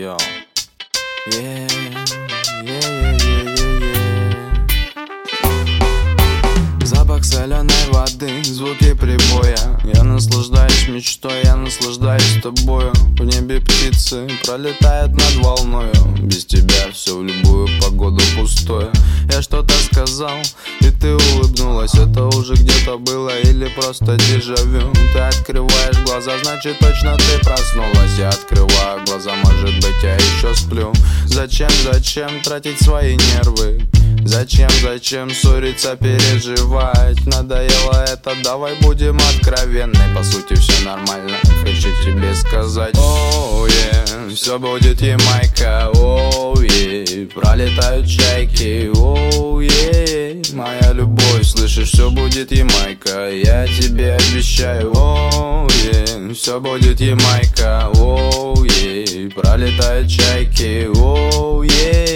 Йоу. Yeah, yeah, yeah, yeah, yeah, yeah. Запах соленой воды, звуки прибоя. Я наслаждаюсь мечтой, я наслаждаюсь тобою. В небе птицы пролетают над волною. Без тебя все в любую погоду пустое. Я что-то сказал, и ты улыбнулась. Это уже где-то было или просто дежавю. Ты открываешь глаза, значит точно ты проснулась. Я открываю глаза, может быть я еще сплю. Зачем тратить свои нервы? Зачем ссориться, переживать? Надоело это, давай будем откровенны. По сути все нормально, хочу тебе сказать. Оу, все будет Ямайка. Оу, пролетают чайки. Оу, моя любовь, слышишь, все будет Ямайка. Я тебе обещаю. Оу, все будет Ямайка. Оу, пролетают чайки. Оу,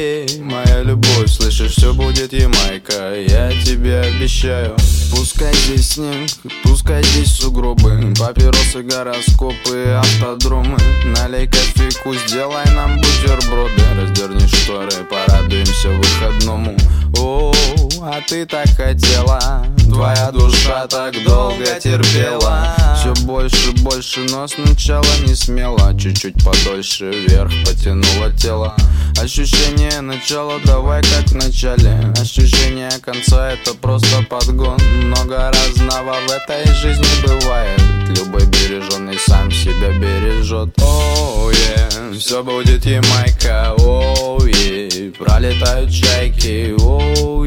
моя любовь, слышишь, все будет Ямайка. Я тебе обещаю. Пускай здесь снег, пускай здесь сугробы, папиросы, гороскопы, автодромы. Налей кофейку, сделай нам бутерброды. Раздерни шторы, порадуемся выходному. О, а ты так хотела, твоя душа так долго терпела. Все больше, но сначала не смело. Чуть-чуть подольше вверх потянуло тело. Ощущение начала, давай как в начале. Ощущение конца, это просто подгон. Много разного в этой жизни бывает. Любой береженный сам себя бережет. Оу, все будет Ямайка. Оу, пролетают чайки. Оу,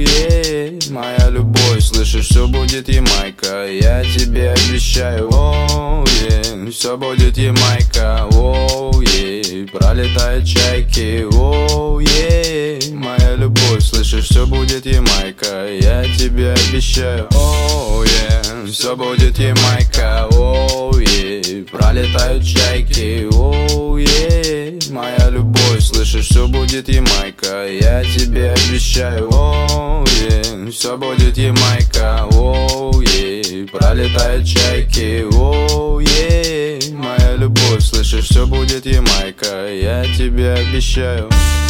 моя любовь, слышишь, все будет Ямайка. Я тебе обещаю. Оу, все будет Ямайка. Оу, пролетают чайки. Оу, моя любовь, слышишь, все будет Ямайка. Я тебе обещаю. Оу, все будет Ямайка. Оу, пролетают чайки. Оу, моя любовь, слышишь, все будет Ямайка. Я тебе обещаю. Оу, все будет Ямайка. Оу, пролетают чайки. Оу, моя любовь, слышишь, все будет Ямайка. Я тебе обещаю.